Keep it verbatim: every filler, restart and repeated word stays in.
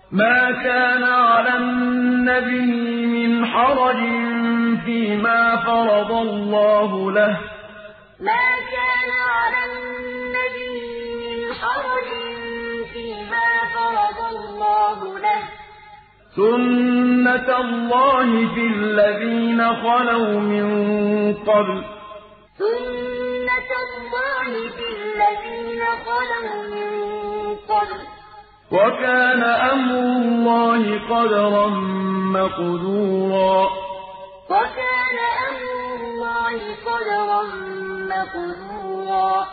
ما كان على النبي من حرج فيما فرض الله له ما كان على النبي من حرج فيما فرض الله له سنة الله في الذين خلوا من قبل سنة الله في الذين خلوا من قبل وكان أمر الله قدرا مقدورا وكان أمر الله قدرا مقدورا